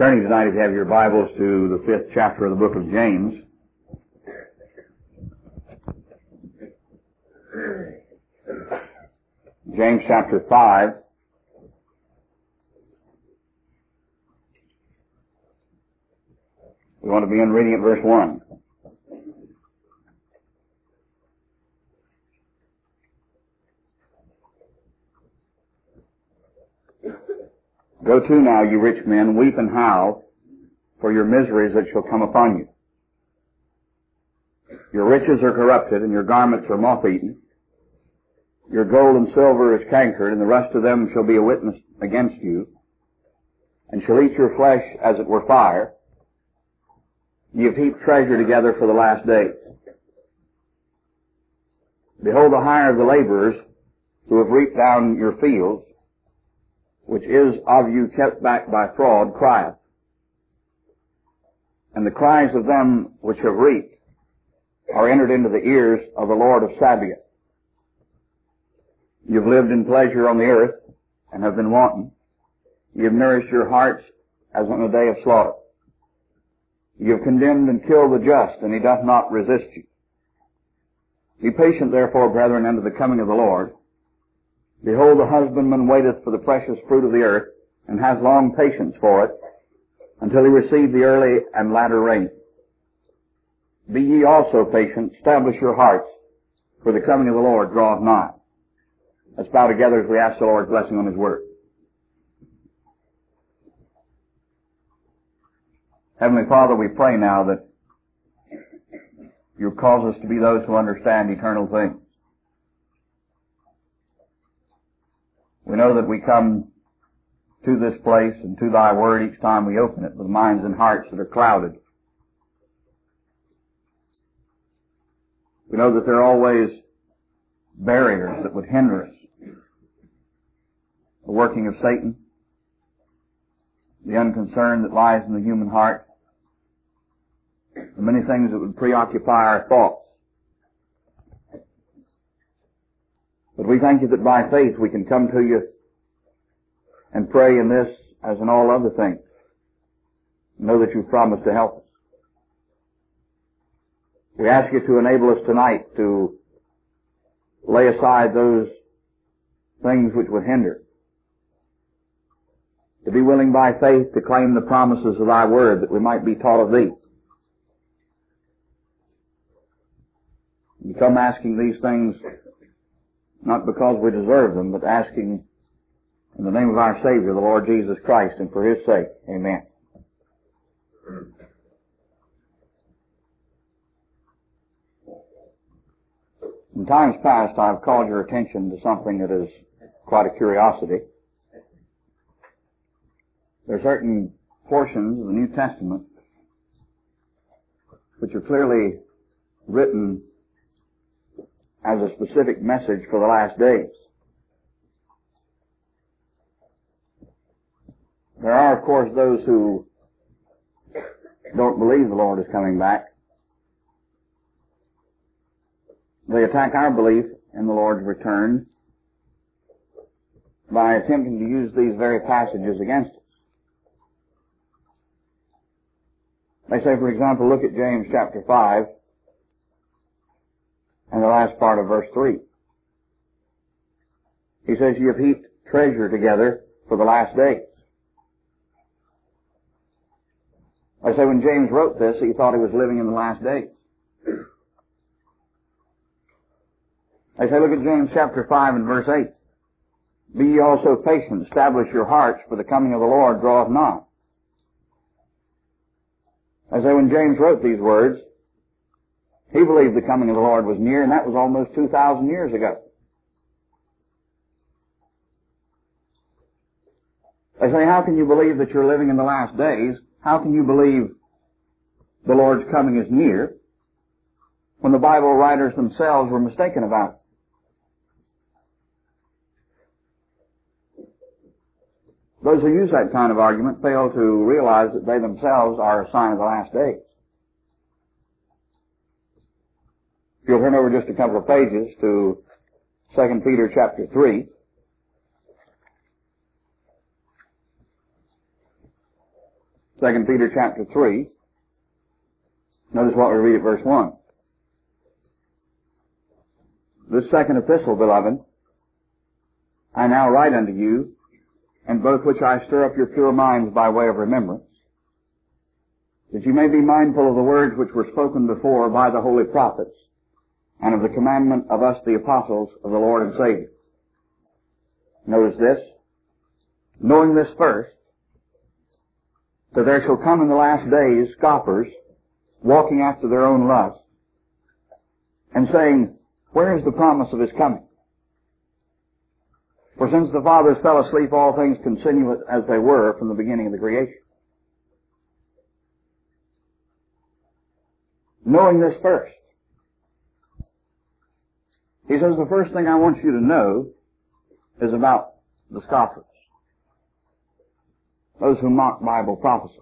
Turning tonight, if you have your Bibles, to the 5th chapter of the book of James. James chapter 5. We want to begin reading at verse 1. Go to now, you rich men, weep and howl for your miseries that shall come upon you. Your riches are corrupted, and your garments are moth-eaten. Your gold and silver is cankered, and the rust of them shall be a witness against you, and shall eat your flesh as it were fire. Ye have heaped treasure together for the last days. Behold, the hire of the laborers who have reaped down your fields, which is of you kept back by fraud, crieth. And the cries of them which have reaped are entered into the ears of the Lord of Sabaoth. You have lived in pleasure on the earth, and have been wanton. You have nourished your hearts as on a day of slaughter. You have condemned and killed the just, and he doth not resist you. Be patient, therefore, brethren, unto the coming of the Lord. Behold, the husbandman waiteth for the precious fruit of the earth, and has long patience for it, until he receive the early and latter rain. Be ye also patient, establish your hearts, for the coming of the Lord draweth nigh. Let's bow together as we ask the Lord's blessing on His Word. Heavenly Father, we pray now that You cause us to be those who understand eternal things. We know that we come to this place and to Thy Word each time we open it with minds and hearts that are clouded. We know that there are always barriers that would hinder us. The working of Satan, the unconcern that lies in the human heart, the many things that would preoccupy our thoughts. But we thank You that by faith we can come to You and pray in this as in all other things. Know that You've promised to help us. We ask You to enable us tonight to lay aside those things which would hinder, to be willing by faith to claim the promises of Thy Word that we might be taught of Thee. We come asking these things not because we deserve them, but asking in the name of our Savior, the Lord Jesus Christ, and for His sake. Amen. In times past, I've called your attention to something that is quite a curiosity. There are certain portions of the New Testament which are clearly written as a specific message for the last days. There are, of course, those who don't believe the Lord is coming back. They attack our belief in the Lord's return by attempting to use these very passages against us. They say, for example, look at James chapter 5 and the last part of verse 3. He says, "You have heaped treasure together for the last days." I say when James wrote this, he thought he was living in the last days. I say look at James chapter 5 and verse 8. "Be ye also patient, establish your hearts, for the coming of the Lord draweth nigh." I say when James wrote these words, he believed the coming of the Lord was near, and that was almost 2,000 years ago. I say, how can you believe that you're living in the last days? How can you believe the Lord's coming is near when the Bible writers themselves were mistaken about it? Those who use that kind of argument fail to realize that they themselves are a sign of the last days. If you'll turn over just a couple of pages to 2 Peter chapter 3. 2 Peter chapter 3. Notice what we read at verse 1. This second epistle, beloved, I now write unto you, and both which I stir up your pure minds by way of remembrance, that you may be mindful of the words which were spoken before by the holy prophets, and of the commandment of us the apostles of the Lord and Savior. Notice this. Knowing this first, that there shall come in the last days scoffers, walking after their own lust, and saying, where is the promise of his coming? For since the fathers fell asleep, all things continue as they were from the beginning of the creation. Knowing this first. He says the first thing I want you to know is about the scoffers. Those who mock Bible prophecy.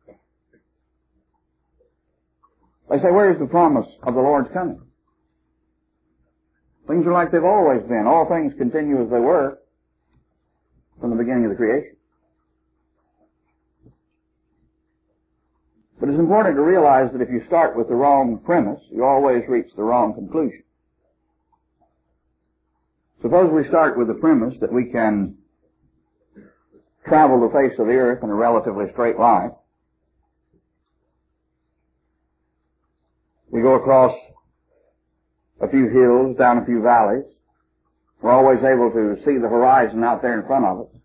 They say, where is the promise of the Lord's coming? Things are like they've always been. All things continue as they were from the beginning of the creation. But it's important to realize that if you start with the wrong premise, you always reach the wrong conclusion. Suppose we start with the premise that we can travel the face of the earth in a relatively straight line. We go across a few hills, down a few valleys. We're always able to see the horizon out there in front of us.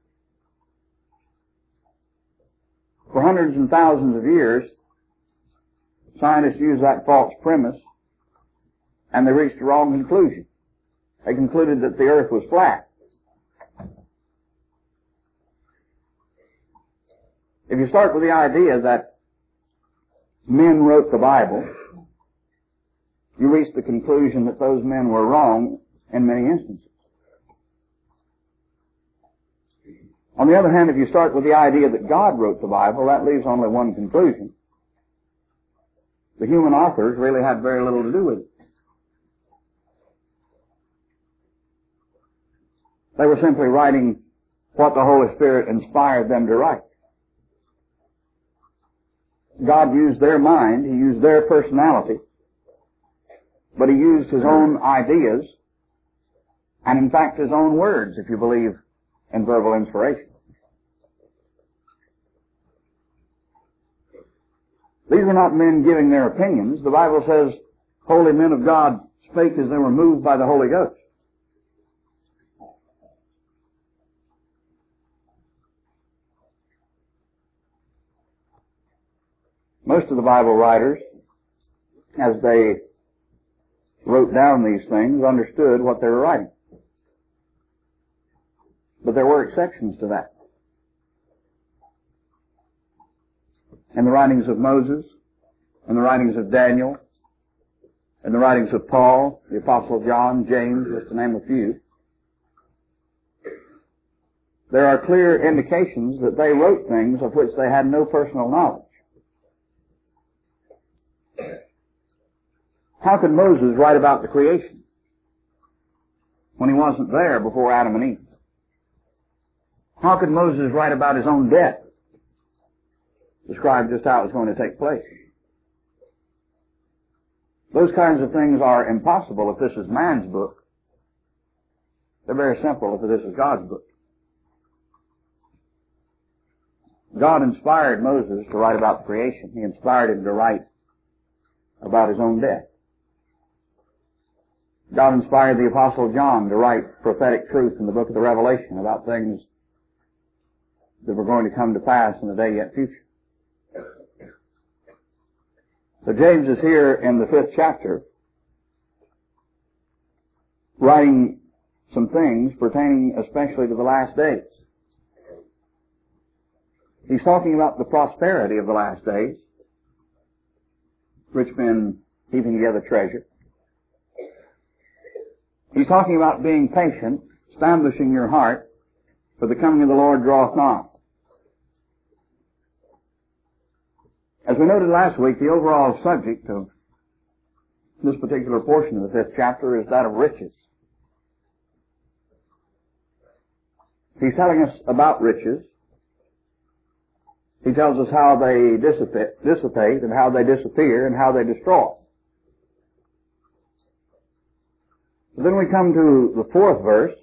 For hundreds and thousands of years, scientists used that false premise, and they reached the wrong conclusion. They concluded that the earth was flat. If you start with the idea that men wrote the Bible, you reach the conclusion that those men were wrong in many instances. On the other hand, if you start with the idea that God wrote the Bible, that leaves only one conclusion. The human authors really had very little to do with it. They were simply writing what the Holy Spirit inspired them to write. God used their mind, He used their personality, but He used His own ideas, and in fact His own words, if you believe in verbal inspiration. These were not men giving their opinions. The Bible says holy men of God spake as they were moved by the Holy Ghost. Most of the Bible writers, as they wrote down these things, understood what they were writing. But there were exceptions to that. In the writings of Moses, in the writings of Daniel, in the writings of Paul, the Apostle John, James, just to name a few, there are clear indications that they wrote things of which they had no personal knowledge. How could Moses write about the creation when he wasn't there before Adam and Eve? How could Moses write about his own death, describe just how it was going to take place? Those kinds of things are impossible if this is man's book. They're very simple if this is God's book. God inspired Moses to write about the creation. He inspired him to write about his own death. God inspired the Apostle John to write prophetic truth in the book of the Revelation about things that were going to come to pass in the day yet future. So James is here in the 5th chapter writing some things pertaining especially to the last days. He's talking about the prosperity of the last days, rich men heaping together treasure. He's talking about being patient, establishing your heart, for the coming of the Lord draweth nigh. As we noted last week, the overall subject of this particular portion of the 5th chapter is that of riches. He's telling us about riches. He tells us how they dissipate and how they disappear and how they destroy. Then we come to the 4th verse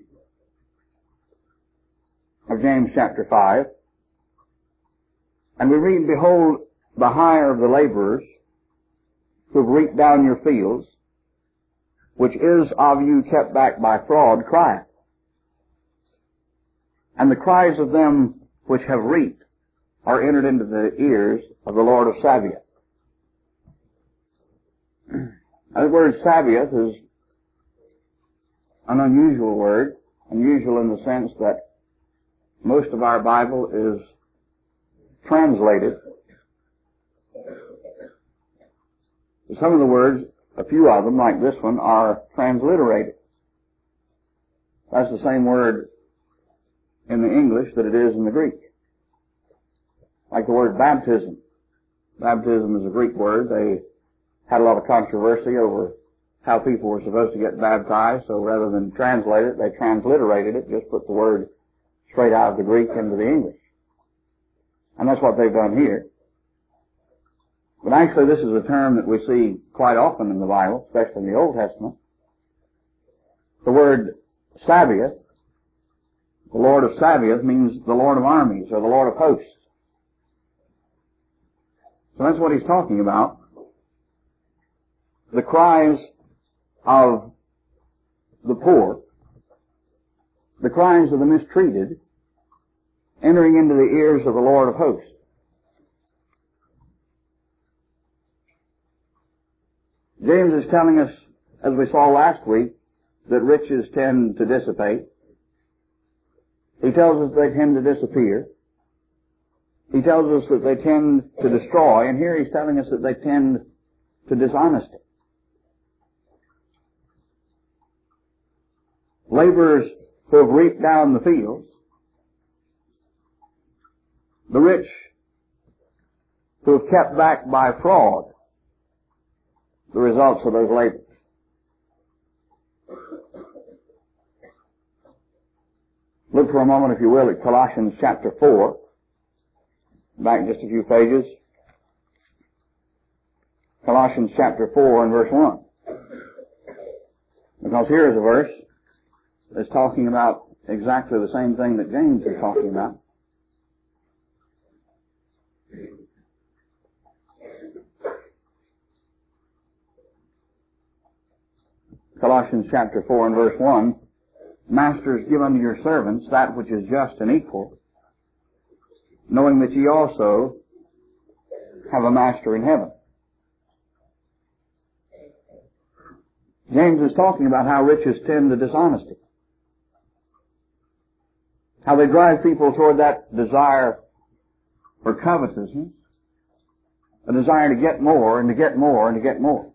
of James chapter 5, and we read, "Behold, the hire of the laborers who have reaped down your fields, which is of you kept back by fraud, crieth. And the cries of them which have reaped are entered into the ears of the Lord of Sabaoth." The word Sabaoth is an unusual word, unusual in the sense that most of our Bible is translated. Some of the words, a few of them, like this one, are transliterated. That's the same word in the English that it is in the Greek. Like the word baptism. Baptism is a Greek word. They had a lot of controversy over how people were supposed to get baptized, so rather than translate it, they transliterated it, just put the word straight out of the Greek into the English. And that's what they've done here. But actually this is a term that we see quite often in the Bible, especially in the Old Testament. The word Sabaoth, the Lord of Sabaoth, means the Lord of armies or the Lord of hosts. So that's what he's talking about. The cries of the poor, the cries of the mistreated, entering into the ears of the Lord of hosts. James is telling us, as we saw last week, that riches tend to dissipate. He tells us they tend to disappear. He tells us that they tend to destroy, and here he's telling us that they tend to dishonesty. Laborers who have reaped down the fields, the rich who have kept back by fraud the results of those labors. Look for a moment, if you will, at Colossians chapter 4. Back just a few pages. Colossians chapter 4 and verse 1. Because here is a verse that's talking about exactly the same thing that James is talking about. Colossians chapter 4 and verse 1. "Masters, give unto your servants that which is just and equal, knowing that ye also have a master in heaven." James is talking about how riches tend to dishonesty. How they drive people toward that desire for covetousness, a desire to get more and to get more and to get more.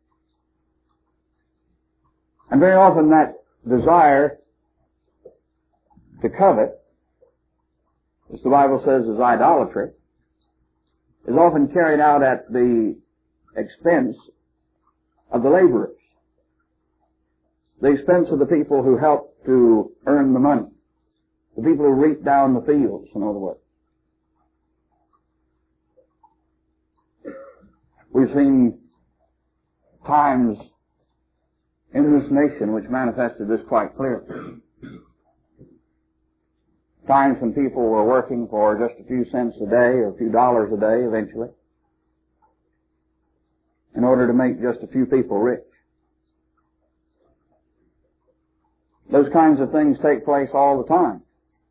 And very often that desire to covet, as the Bible says is idolatry, is often carried out at the expense of the laborers, the expense of the people who help to earn the money, the people who reap down the fields, in other words. We've seen times in this nation which manifested this quite clearly. Times when people were working for just a few cents a day or a few dollars a day eventually in order to make just a few people rich. Those kinds of things take place all the time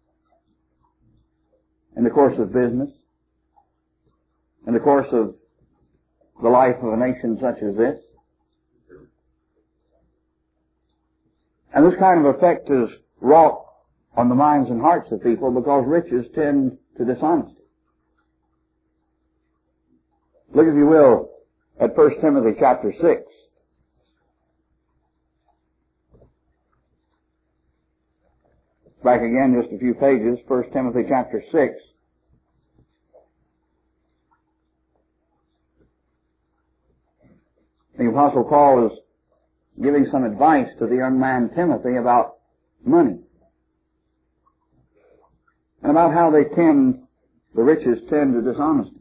in the course of business, in the course of the life of a nation such as this. And this kind of effect is wrought on the minds and hearts of people because riches tend to dishonesty. Look, if you will, at 1 Timothy chapter 6. Back again just a few pages, 1 Timothy chapter 6. The Apostle Paul is giving some advice to the young man Timothy about money and about how they tend the riches tend to dishonesty.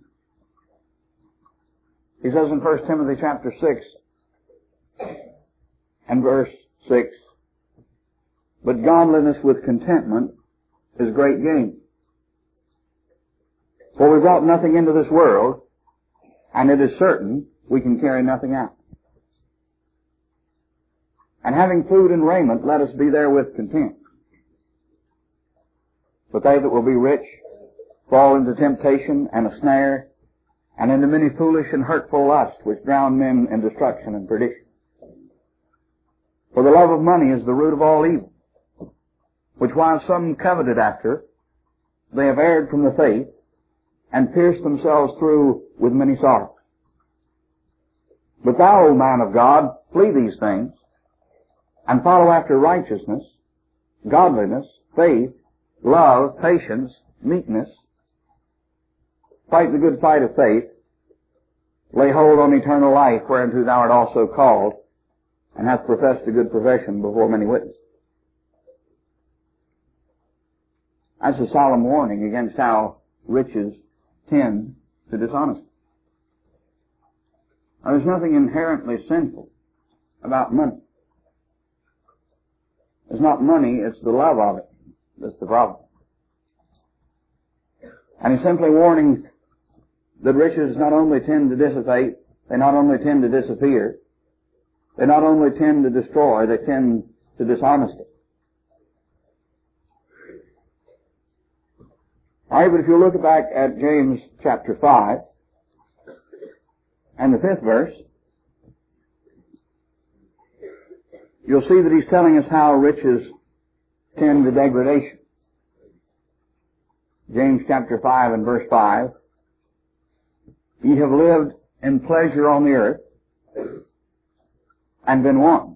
He says in 1 Timothy chapter 6 and verse 6, but godliness with contentment is great gain. For we brought nothing into this world, and it is certain we can carry nothing out. And having food and raiment, let us be therewith content. But they that will be rich fall into temptation and a snare, and into many foolish and hurtful lusts, which drown men in destruction and perdition. For the love of money is the root of all evil, which while some coveted after, they have erred from the faith, and pierced themselves through with many sorrows. But thou, O man of God, flee these things, and follow after righteousness, godliness, faith, love, patience, meekness. Fight the good fight of faith. Lay hold on eternal life, whereunto thou art also called, and hast professed a good profession before many witnesses. That's a solemn warning against how riches tend to dishonesty. Now, there's nothing inherently sinful about money. It's not money, it's the love of it that's the problem. And he's simply warning that riches not only tend to dissipate, they not only tend to disappear, they not only tend to destroy, they tend to dishonesty. Alright, but if you look back at James chapter 5 and the 5th verse, you'll see that he's telling us how riches tend to degradation. James chapter 5 and verse 5, ye have lived in pleasure on the earth and been wanting.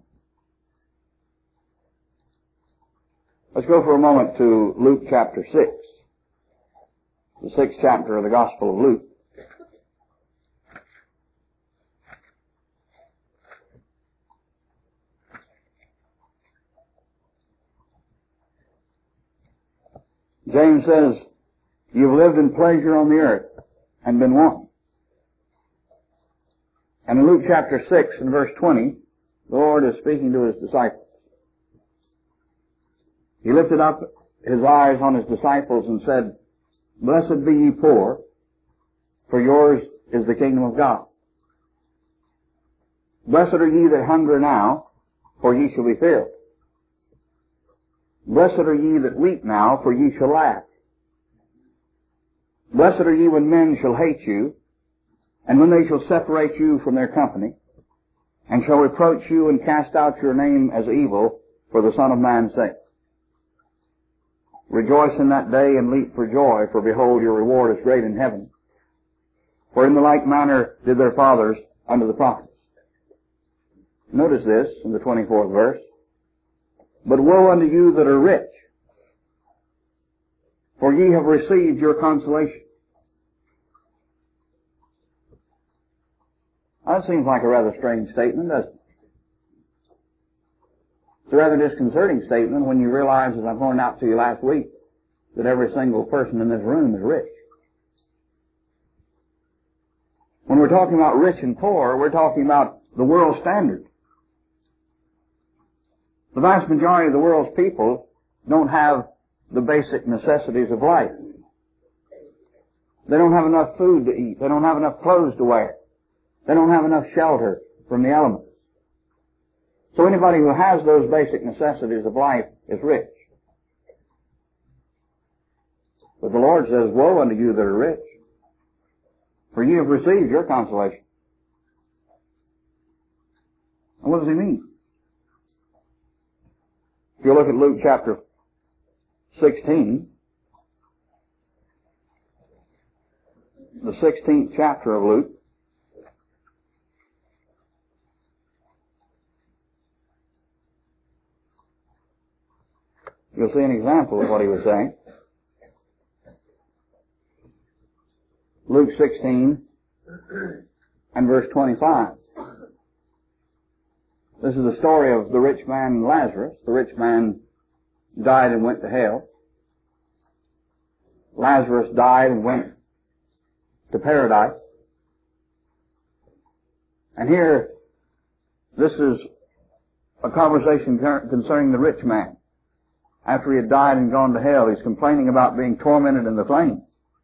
Let's go for a moment to Luke chapter 6, the 6th chapter of the Gospel of Luke. James says, you've lived in pleasure on the earth and been wanting. And in Luke chapter 6 and verse 20, the Lord is speaking to His disciples. He lifted up His eyes on His disciples and said, blessed be ye poor, for yours is the kingdom of God. Blessed are ye that hunger now, for ye shall be filled. Blessed are ye that weep now, for ye shall laugh. Blessed are ye when men shall hate you, and when they shall separate you from their company, and shall reproach you and cast out your name as evil for the Son of Man's sake. Rejoice in that day and leap for joy, for behold, your reward is great in heaven. For in the like manner did their fathers unto the prophets. Notice this in the 24th verse. But woe unto you that are rich, for ye have received your consolation. That seems like a rather strange statement, doesn't it? It's a rather disconcerting statement when you realize, as I pointed out to you last week, that every single person in this room is rich. When we're talking about rich and poor, we're talking about the world standard. The vast majority of the world's people don't have the basic necessities of life. They don't have enough food to eat. They don't have enough clothes to wear. They don't have enough shelter from the elements. So anybody who has those basic necessities of life is rich. But the Lord says, woe unto you that are rich, for ye have received your consolation. And what does he mean? If you look at Luke chapter 16, the 16th chapter of Luke, you'll see an example of what he was saying. Luke 16 and verse 25. This is the story of the rich man Lazarus. The rich man died and went to hell. Lazarus died and went to paradise. And here, this is a conversation concerning the rich man. After he had died and gone to hell, he's complaining about being tormented in the flames.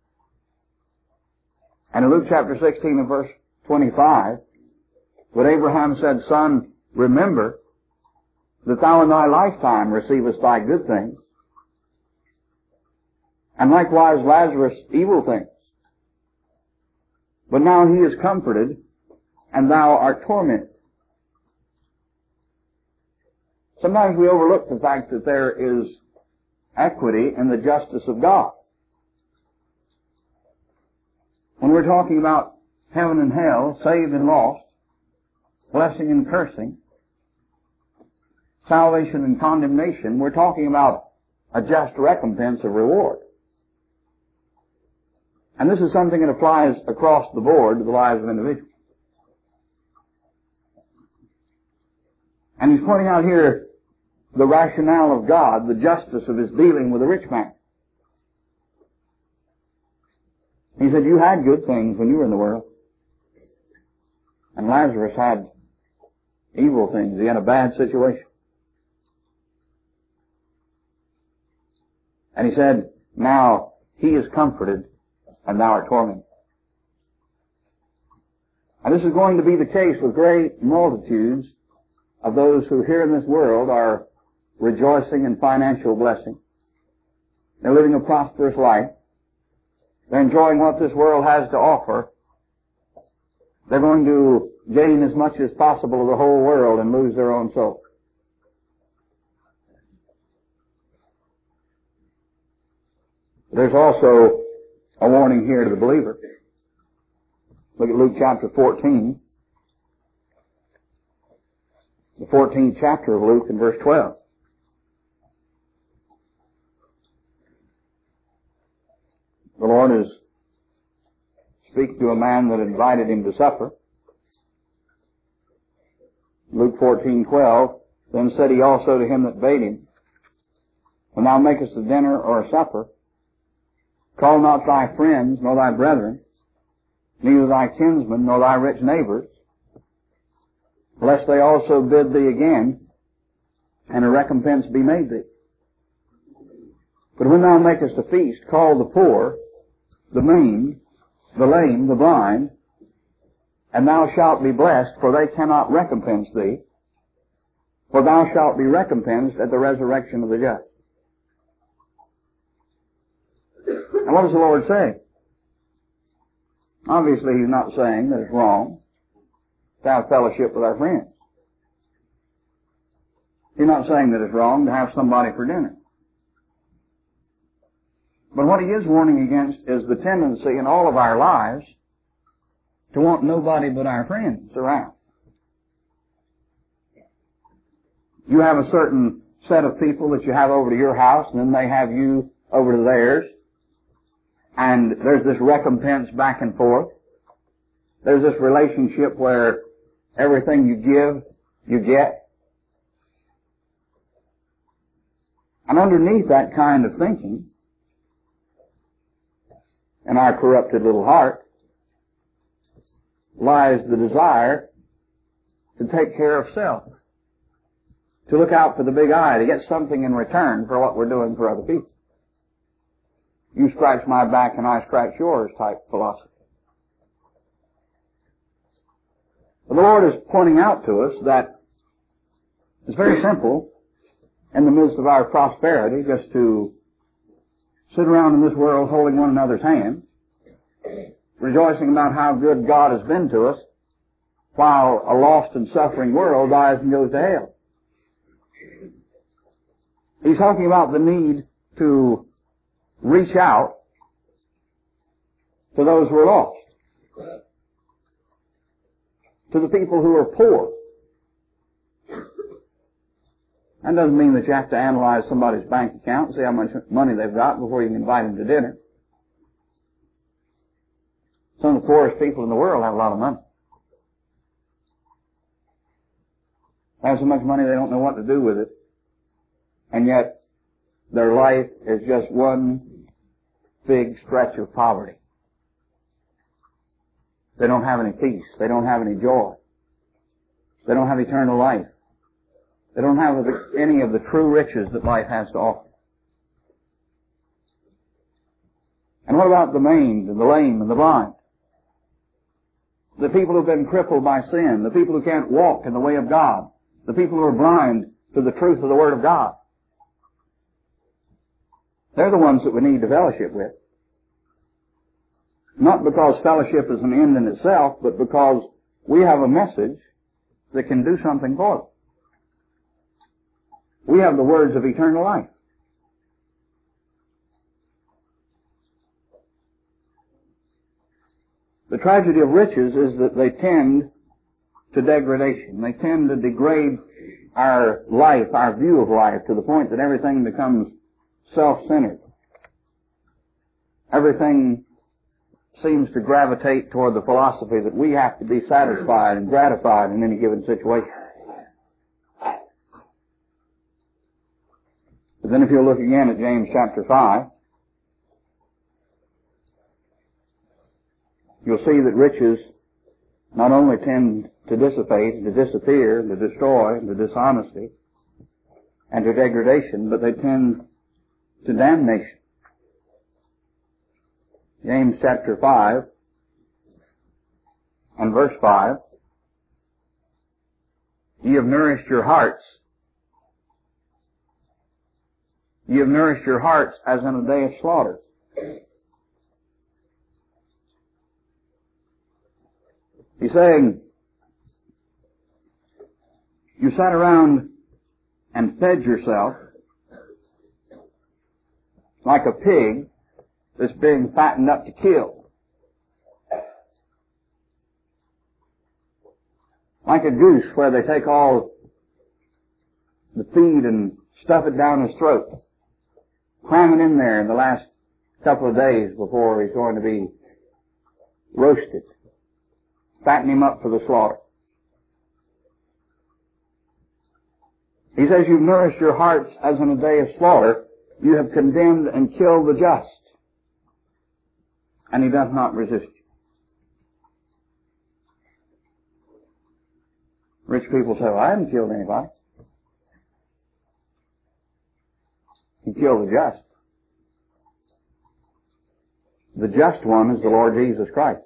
And in Luke chapter 16 and verse 25, but Abraham said, Son, remember that thou in thy lifetime receivest thy good things, and likewise Lazarus evil things. But now he is comforted, and thou art tormented. Sometimes we overlook the fact that there is equity in the justice of God. When we're talking about heaven and hell, saved and lost, blessing and cursing, salvation and condemnation, we're talking about a just recompense of reward. And this is something that applies across the board to the lives of individuals. And he's pointing out here the rationale of God, the justice of his dealing with the rich man. He said, you had good things when you were in the world. And Lazarus had evil things. He had a bad situation. And he said, now he is comforted and thou art tormented. And this is going to be the case with great multitudes of those who here in this world are rejoicing in financial blessing. They're living a prosperous life. They're enjoying what this world has to offer. They're going to gain as much as possible of the whole world and lose their own soul. There's also a warning here to the believer. Look at Luke chapter 14. The 14th chapter of Luke in verse 12. The Lord is speaking to a man that invited him to supper. Luke 14:12. Then said he also to him that bade him, when thou makest a dinner or a supper, call not thy friends, nor thy brethren, neither thy kinsmen, nor thy rich neighbors, lest they also bid thee again, and a recompense be made thee. But when thou makest a feast, call the poor, the maimed, the lame, the blind, and thou shalt be blessed, for they cannot recompense thee, for thou shalt be recompensed at the resurrection of the just. And what does the Lord say? Obviously, He's not saying that it's wrong to have fellowship with our friends. He's not saying that it's wrong to have somebody for dinner. But what He is warning against is the tendency in all of our lives to want nobody but our friends around. You have a certain set of people that you have over to your house, and then they have you over to theirs. And there's this recompense back and forth. There's this relationship where everything you give, you get. And underneath that kind of thinking, in our corrupted little heart, lies the desire to take care of self, to look out for the big eye, to get something in return for what we're doing for other people. You scratch my back and I scratch yours type philosophy. The Lord is pointing out to us that it's very simple in the midst of our prosperity just to sit around in this world holding one another's hand, rejoicing about how good God has been to us, while a lost and suffering world dies and goes to hell. He's talking about the need to reach out to those who are lost, to the people who are poor. That doesn't mean that you have to analyze somebody's bank account and see how much money they've got before you can invite them to dinner. Some of the poorest people in the world have a lot of money. They have so much money they don't know what to do with it. And yet, their life is just one big stretch of poverty. They don't have any peace. They don't have any joy. They don't have eternal life. They don't have any of the true riches that life has to offer. And what about the maimed and the lame and the blind? The people who've been crippled by sin, the people who can't walk in the way of God, the people who are blind to the truth of the Word of God. They're the ones that we need to fellowship with. Not because fellowship is an end in itself, but because we have a message that can do something for them. We have the words of eternal life. The tragedy of riches is that they tend to degradation. They tend to degrade our life, our view of life, to the point that everything becomes self-centered. Everything seems to gravitate toward the philosophy that we have to be satisfied and gratified in any given situation. But then if you look again at James chapter 5, you'll see that riches not only tend to dissipate and to disappear and to destroy and to dishonesty and to degradation, but they tend to damnation. James chapter 5 and verse 5, ye have nourished your hearts. Ye have nourished your hearts as in a day of slaughter. He's saying, you sat around and fed yourself like a pig that's being fattened up to kill. Like a goose where they take all the feed and stuff it down his throat, cram it in there in the last couple of days before he's going to be roasted. Fatten him up for the slaughter. He says, you've nourished your hearts as in a day of slaughter. You have condemned and killed the just. And he doth not resist you. Rich people say, well, I haven't killed anybody. He killed the just. The just one is the Lord Jesus Christ.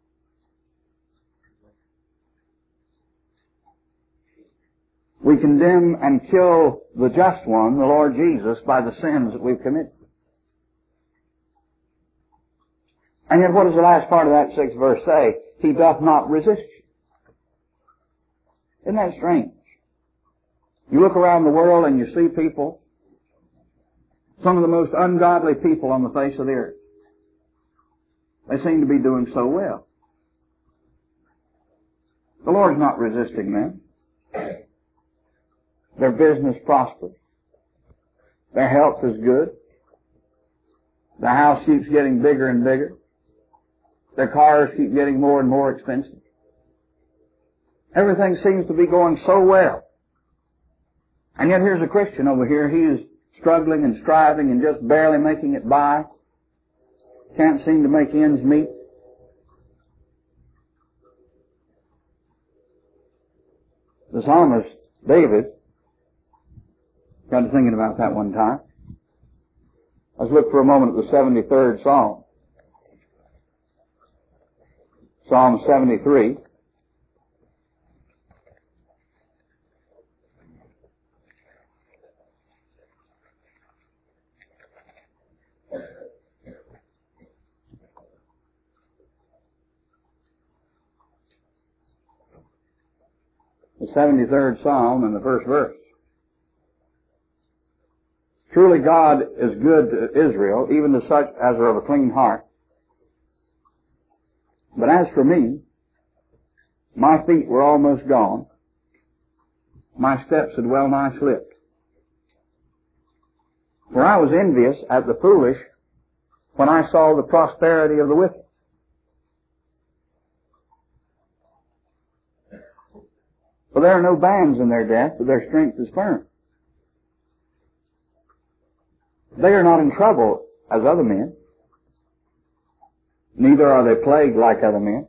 We condemn and kill the just one, the Lord Jesus, by the sins that we've committed. And yet what does the last part of that 6th verse say? He doth not resist you. Isn't that strange? You look around the world and you see people, some of the most ungodly people on the face of the earth. They seem to be doing so well. The Lord's not resisting them. Their business prospers. Their health is good. The house keeps getting bigger and bigger. Their cars keep getting more and more expensive. Everything seems to be going so well. And yet here's a Christian over here. He is struggling and striving and just barely making it by. Can't seem to make ends meet. The psalmist, David, got to thinking about that one time. Let's look for a moment at the 73rd Psalm. Psalm 73. The 73rd Psalm and the first verse. Truly God is good to Israel, even to such as are of a clean heart. But as for me, my feet were almost gone. My steps had well nigh slipped. For I was envious at the foolish when I saw the prosperity of the wicked. For there are no bands in their death, but their strength is firm. They are not in trouble as other men, neither are they plagued like other men.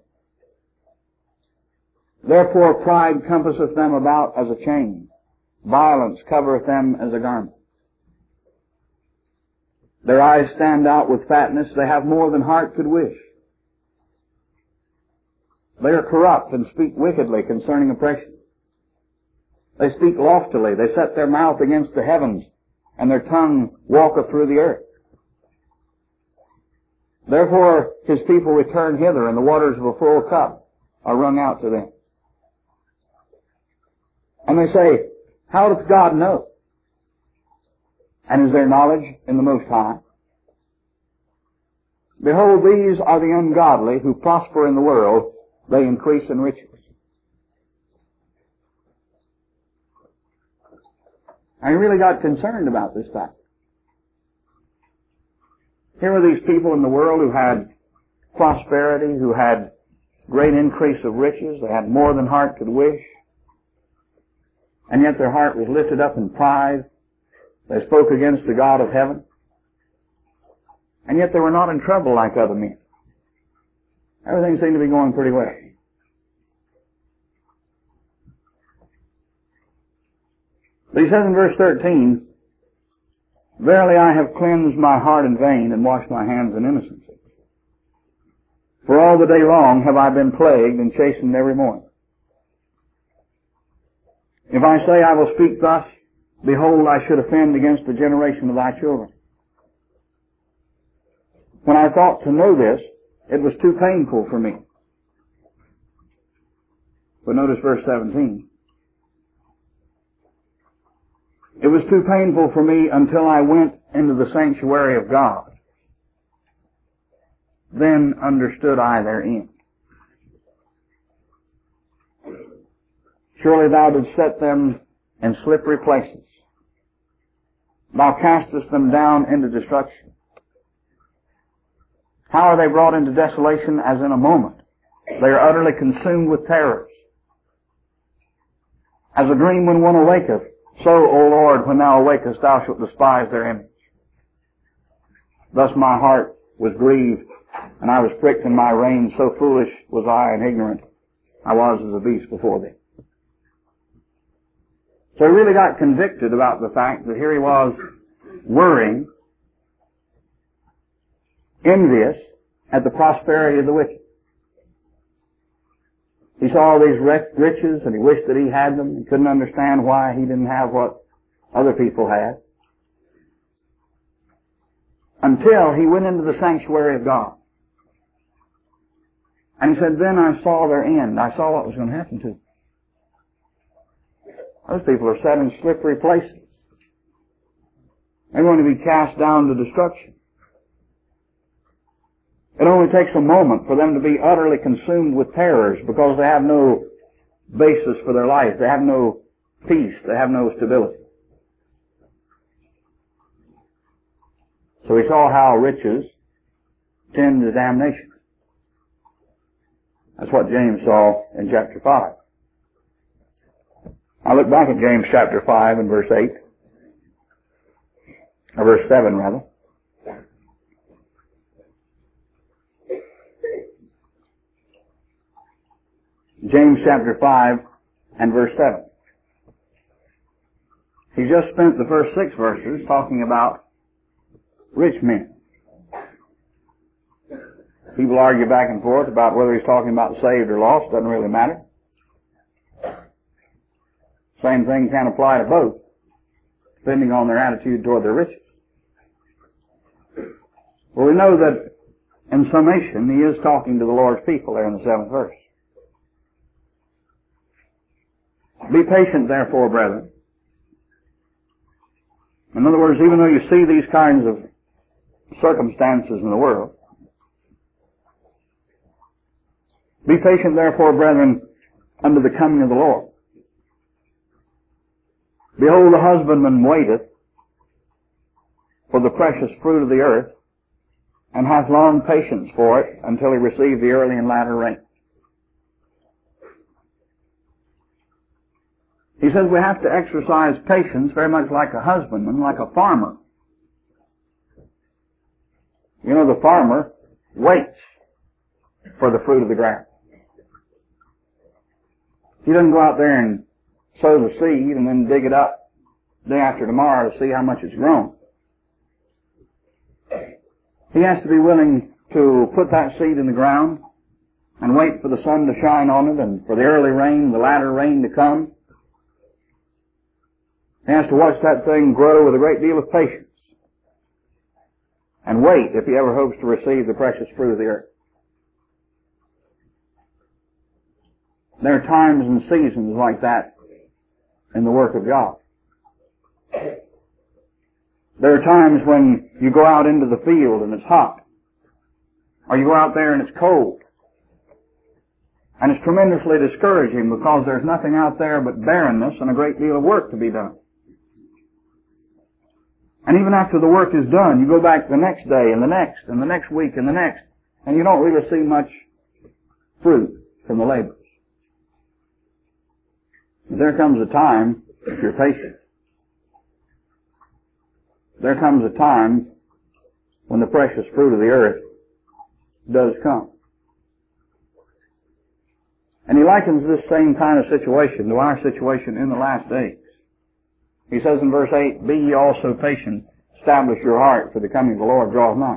Therefore pride compasseth them about as a chain. Violence covereth them as a garment. Their eyes stand out with fatness. They have more than heart could wish. They are corrupt and speak wickedly concerning oppression. They speak loftily. They set their mouth against the heavens, and their tongue walketh through the earth. Therefore his people return hither, and the waters of a full cup are wrung out to them. And they say, how doth God know? And is there knowledge in the Most High? Behold, these are the ungodly who prosper in the world. They increase in riches. I really got concerned about this fact. Here were these people in the world who had prosperity, who had great increase of riches. They had more than heart could wish. And yet their heart was lifted up in pride. They spoke against the God of heaven. And yet they were not in trouble like other men. Everything seemed to be going pretty well. But he says in verse 13, verily I have cleansed my heart in vain and washed my hands in innocency. For all the day long have I been plagued and chastened every morning. If I say I will speak thus, behold, I should offend against the generation of thy children. When I thought to know this, it was too painful for me. But notice verse 17. It was too painful for me until I went into the sanctuary of God. Then understood I their end. Surely thou didst set them in slippery places. Thou castest them down into destruction. How are they brought into desolation as in a moment? They are utterly consumed with terrors. As a dream when one awaketh, so, O Lord, when thou awakest, thou shalt despise their image. Thus my heart was grieved, and I was pricked in my reins. So foolish was I and ignorant I was as a beast before thee. So he really got convicted about the fact that here he was worrying, envious at the prosperity of the wicked. He saw all these riches and he wished that he had them. He couldn't understand why he didn't have what other people had. Until he went into the sanctuary of God. And he said, then I saw their end. I saw what was going to happen to them. Those people are set in slippery places. They're going to be cast down to destruction. It only takes a moment for them to be utterly consumed with terrors because they have no basis for their life. They have no peace. They have no stability. So we saw how riches tend to damnation. That's what James saw in chapter 5. I look back at James chapter 5 and verse 8. Or verse 7 rather. James chapter 5 and verse 7. He just spent the first 6 verses talking about rich men. People argue back and forth about whether he's talking about saved or lost. Doesn't really matter. Same thing can apply to both, depending on their attitude toward their riches. Well, we know that in summation, he is talking to the Lord's people there in the 7th verse. Be patient, therefore, brethren. In other words, even though you see these kinds of circumstances in the world, be patient, therefore, brethren, unto the coming of the Lord. Behold, the husbandman waiteth for the precious fruit of the earth, and hath long patience for it until he receive the early and latter rain. He says we have to exercise patience very much like a husbandman, like a farmer. You know, the farmer waits for the fruit of the ground. He doesn't go out there and sow the seed and then dig it up day after tomorrow to see how much it's grown. He has to be willing to put that seed in the ground and wait for the sun to shine on it and for the early rain, the latter rain to come. He has to watch that thing grow with a great deal of patience and wait if he ever hopes to receive the precious fruit of the earth. There are times and seasons like that in the work of God. There are times when you go out into the field and it's hot, or you go out there and it's cold. And it's tremendously discouraging because there's nothing out there but barrenness and a great deal of work to be done. And even after the work is done, you go back the next day and the next and the next week and the next, and you don't really see much fruit from the labors. But there comes a time, if you're patient, there comes a time when the precious fruit of the earth does come. And he likens this same kind of situation to our situation in the last days. He says in verse 8, "Be ye also patient, establish your heart, for the coming of the Lord draweth nigh."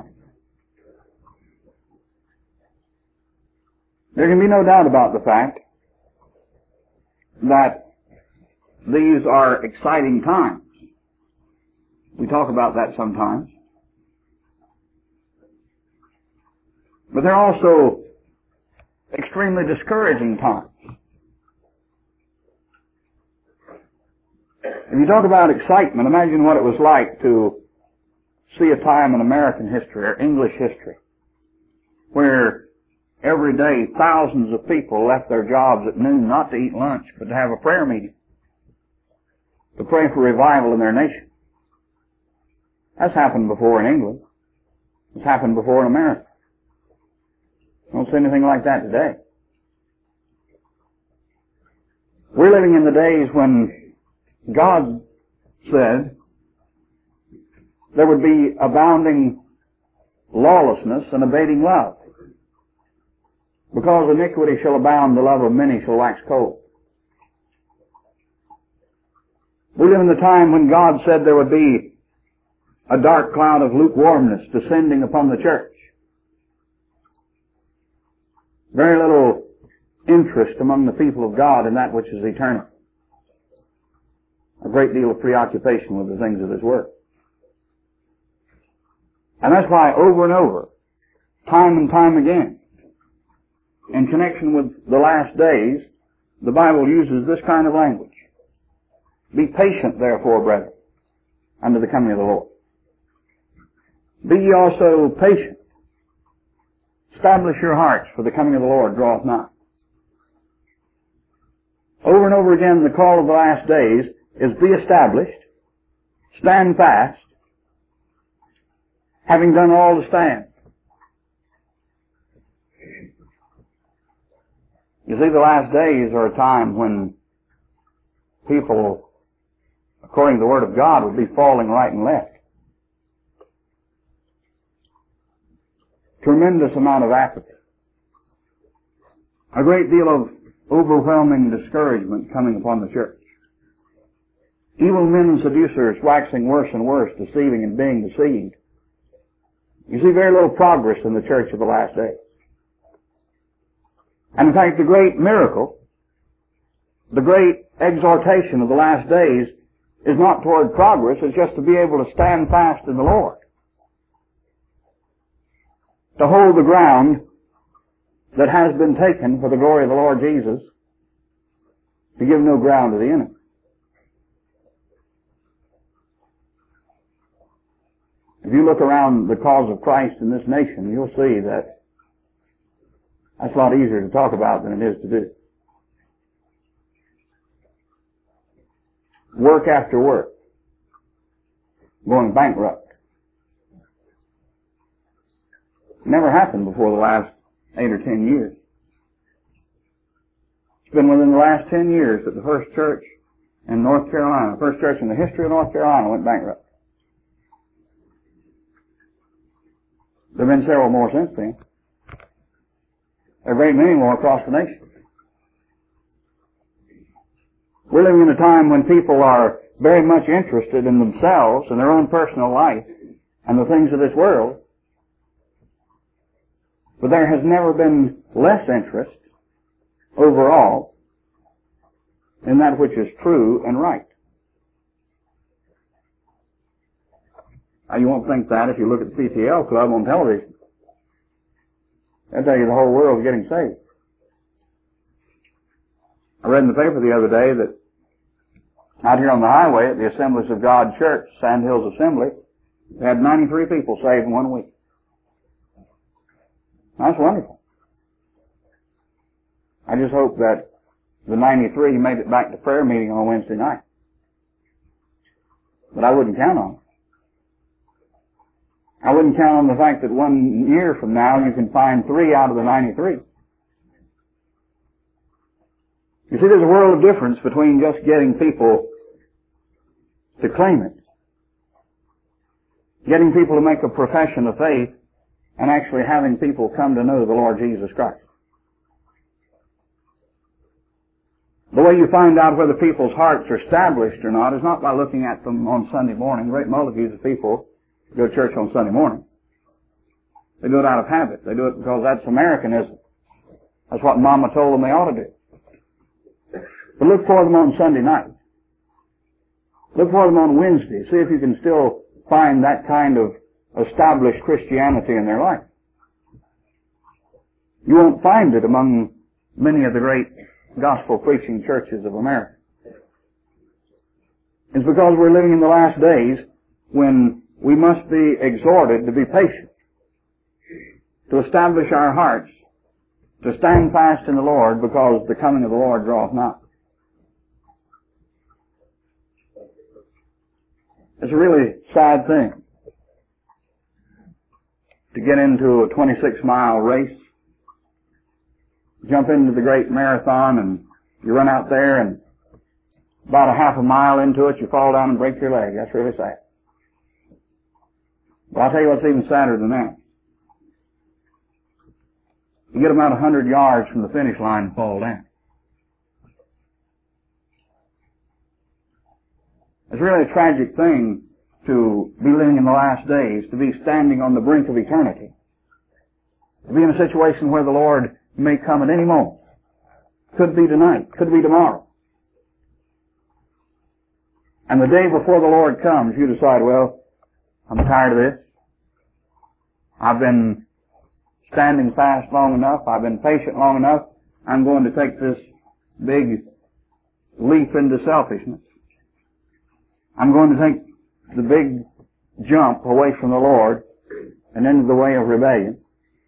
There can be no doubt about the fact that these are exciting times. We talk about that sometimes. But they're also extremely discouraging times. If you talk about excitement, imagine what it was like to see a time in American history or English history where every day thousands of people left their jobs at noon not to eat lunch but to have a prayer meeting, to pray for revival in their nation. That's happened before in England. It's happened before in America. I don't see anything like that today. We're living in the days when God said there would be abounding lawlessness and abating love. Because iniquity shall abound, the love of many shall wax cold. We live in the time when God said there would be a dark cloud of lukewarmness descending upon the church. Very little interest among the people of God in that which is eternal. A great deal of preoccupation with the things of this world. And that's why over and over, time and time again, in connection with the last days, the Bible uses this kind of language. Be patient, therefore, brethren, unto the coming of the Lord. Be ye also patient. Establish your hearts, for the coming of the Lord draweth nigh. Over and over again, the call of the last days is be established, stand fast, having done all to stand. You see, the last days are a time when people, according to the Word of God, would be falling right and left. Tremendous amount of apathy. A great deal of overwhelming discouragement coming upon the church. Evil men and seducers waxing worse and worse, deceiving and being deceived. You see very little progress in the church of the last days. And in fact, the great miracle, the great exhortation of the last days is not toward progress, it's just to be able to stand fast in the Lord. To hold the ground that has been taken for the glory of the Lord Jesus, to give no ground to the enemy. If you look around the cause of Christ in this nation, you'll see that that's a lot easier to talk about than it is to do. Work after work, going bankrupt. Never happened before the last 8 or 10 years. It's been within the last 10 years that the first church in North Carolina, the first church in the history of North Carolina, went bankrupt. There have been several more since then. There are a great many more across the nation. We're living in a time when people are very much interested in themselves and their own personal life and the things of this world. But there has never been less interest overall in that which is true and right. Now, you won't think that if you look at the CCL Club on television. They'll tell you the whole world's getting saved. I read in the paper the other day that out here on the highway at the Assemblies of God Church, Sand Hills Assembly, they had 93 people saved in 1 week. That's wonderful. I just hope that the 93 made it back to prayer meeting on Wednesday night. But I wouldn't count on it. I wouldn't count on the fact that 1 year from now you can find 3 out of the 93. You see, there's a world of difference between just getting people to claim it, getting people to make a profession of faith, and actually having people come to know the Lord Jesus Christ. The way you find out whether people's hearts are established or not is not by looking at them on Sunday morning. Great multitudes of people go to church on Sunday morning. They do it out of habit. They do it because that's Americanism. That's what Mama told them they ought to do. But look for them on Sunday night. Look for them on Wednesday. See if you can still find that kind of established Christianity in their life. You won't find it among many of the great gospel preaching churches of America. It's because we're living in the last days when we must be exhorted to be patient, to establish our hearts, to stand fast in the Lord, because the coming of the Lord draweth not. It's a really sad thing to get into a 26-mile race, jump into the great marathon, and you run out there, and about a half a mile into it, you fall down and break your leg. That's really sad. But I'll tell you what's even sadder than that. You get about 100 yards from the finish line and fall down. It's really a tragic thing to be living in the last days, to be standing on the brink of eternity, to be in a situation where the Lord may come at any moment. Could be tonight, could be tomorrow. And the day before the Lord comes, you decide, well, I'm tired of this. I've been standing fast long enough. I've been patient long enough. I'm going to take this big leap into selfishness. I'm going to take the big jump away from the Lord and into the way of rebellion.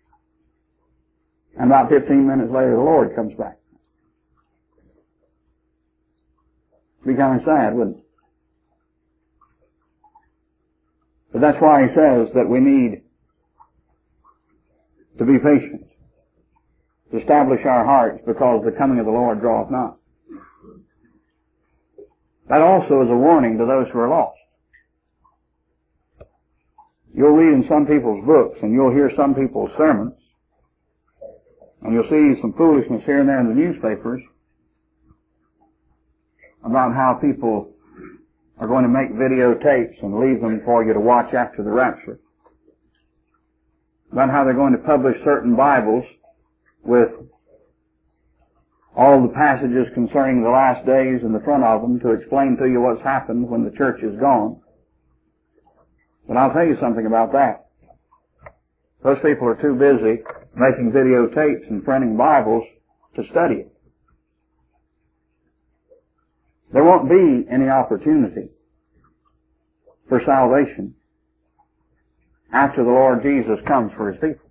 And about 15 minutes later, the Lord comes back. It'd be kind of sad, wouldn't it? But that's why he says that we need to be patient, to establish our hearts, because the coming of the Lord draweth not. That also is a warning to those who are lost. You'll read in some people's books, and you'll hear some people's sermons, and you'll see some foolishness here and there in the newspapers about how people are going to make videotapes and leave them for you to watch after the rapture. About how they're going to publish certain Bibles with all the passages concerning the last days in the front of them to explain to you what's happened when the church is gone. But I'll tell you something about that. Those people are too busy making videotapes and printing Bibles to study it. There won't be any opportunity for salvation after the Lord Jesus comes for His people.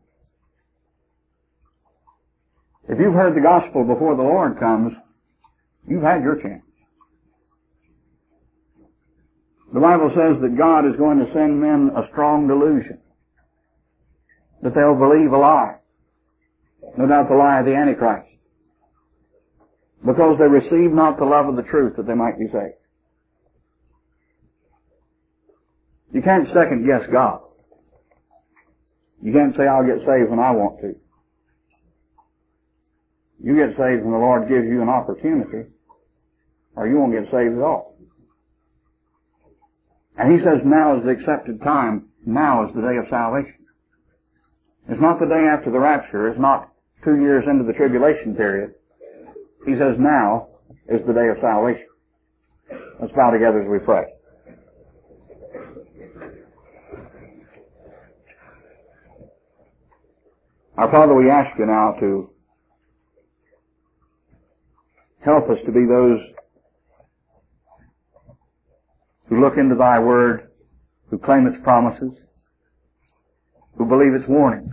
If you've heard the gospel before the Lord comes, you've had your chance. The Bible says that God is going to send men a strong delusion, that they'll believe a lie, no doubt the lie of the Antichrist, because they receive not the love of the truth that they might be saved. You can't second guess God. You can't say, I'll get saved when I want to. You get saved when the Lord gives you an opportunity, or you won't get saved at all. And He says now is the accepted time. Now is the day of salvation. It's not the day after the rapture. It's not 2 years into the tribulation period. He says now is the day of salvation. Let's bow together as we pray. Our Father, we ask You now to help us to be those who look into Thy Word, who claim its promises, who believe its warnings.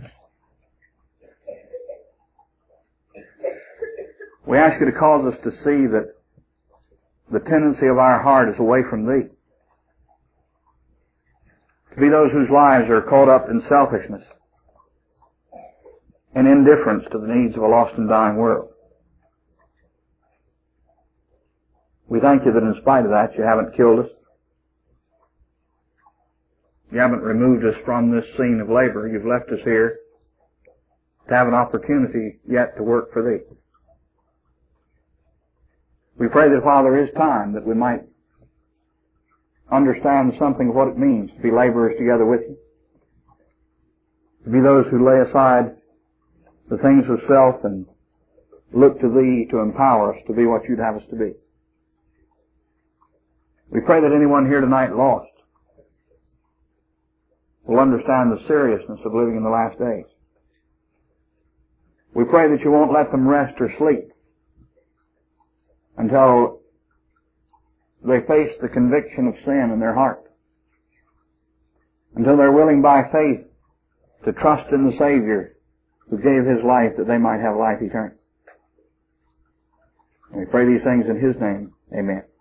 We ask You to cause us to see that the tendency of our heart is away from Thee. To be those whose lives are caught up in selfishness and indifference to the needs of a lost and dying world. We thank You that in spite of that, You haven't killed us. You haven't removed us from this scene of labor. You've left us here to have an opportunity yet to work for Thee. We pray that while there is time, that we might understand something of what it means to be laborers together with You, to be those who lay aside the things of self and look to Thee to empower us to be what You'd have us to be. We pray that anyone here tonight lost will understand the seriousness of living in the last days. We pray that You won't let them rest or sleep until they face the conviction of sin in their heart, until they're willing by faith to trust in the Savior who gave His life that they might have life eternal. And we pray these things in His name. Amen.